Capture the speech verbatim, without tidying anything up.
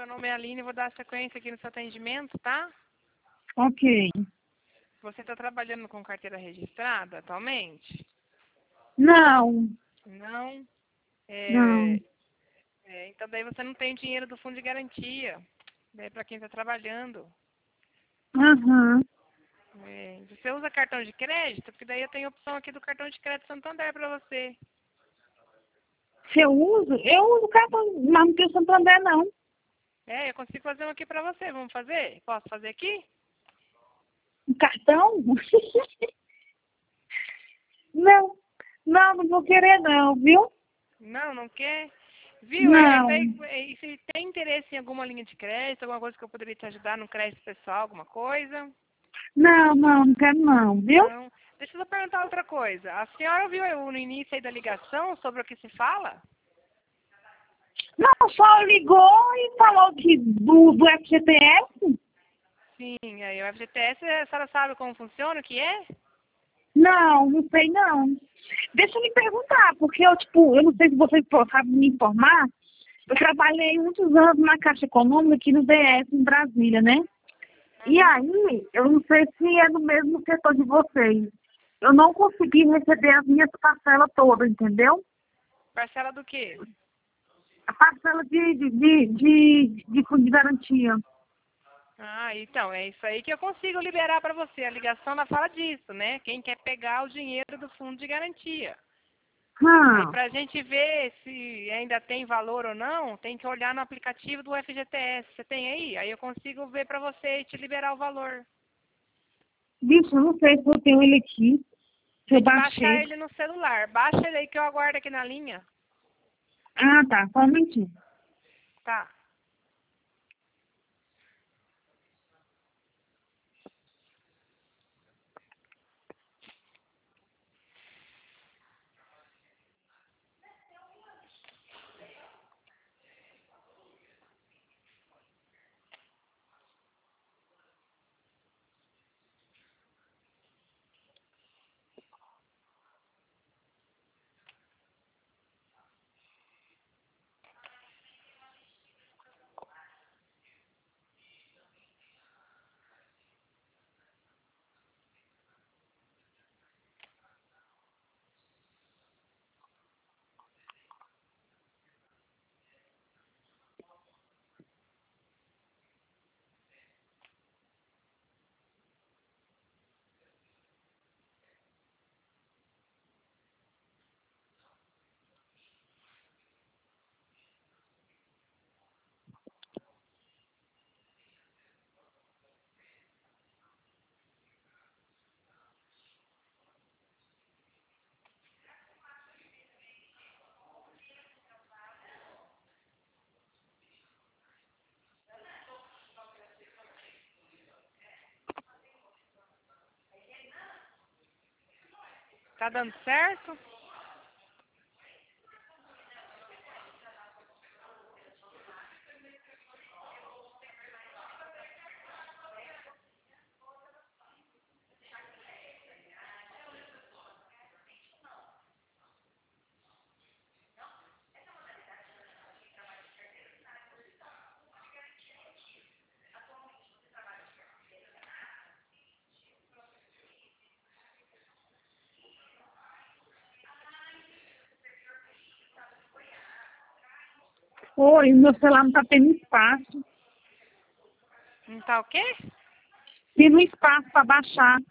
meu nome é Aline e vou dar sequência aqui no seu atendimento, tá? Ok. Você está trabalhando com carteira registrada atualmente? Não, Não? não. É, é, então daí você não tem dinheiro do fundo de garantia. Daí para quem está trabalhando. Aham. É, você usa cartão de crédito? Porque daí eu tenho a opção aqui do cartão de crédito Santander para você. Se eu uso? Eu uso cartão, mas não tenho Santander, não. É, eu consigo fazer um aqui para você. Vamos fazer? Posso fazer aqui? Um cartão? Não, não, não vou querer não, viu? Não, não quer? Viu? É, Não, daí, é, e se tem interesse em alguma linha de crédito, alguma coisa que eu poderia te ajudar no crédito pessoal, alguma coisa? não, não, não quero não, viu? Não. Deixa eu só perguntar outra coisa. A senhora viu eu no início aí da ligação sobre o que se fala? Não, só ligou e falou que do, do F G T S? Sim, aí o F G T S, a senhora sabe como funciona, o que é? Não, não sei não. Deixa eu me perguntar, porque eu, tipo, eu não sei se vocês sabem me informar, eu trabalhei muitos anos na Caixa Econômica aqui no D S, em Brasília, né? E Uhum. aí, eu não sei se é no mesmo setor de vocês. Eu não consegui receber as minhas parcelas todas, entendeu? Parcela do quê? A parcela de, de, de, de, de fundo de garantia. Ah, então, é isso aí que eu consigo liberar para você. A ligação ela fala disso, né? Quem quer pegar o dinheiro do fundo de garantia. Aí Hum, para a gente ver se ainda tem valor ou não, tem que olhar no aplicativo do F G T S. Você tem aí? Aí eu consigo ver para você e te liberar o valor. bicho, eu não sei se eu tenho ele aqui, se eu Tem que baixar baixei. ele no celular. Baixa ele aí que eu aguardo aqui na linha. Ah, tá, só um minutinho. Tá. Tá dando certo? Oi, meu celular não tá tendo espaço. Não tá o quê? Tendo espaço para baixar.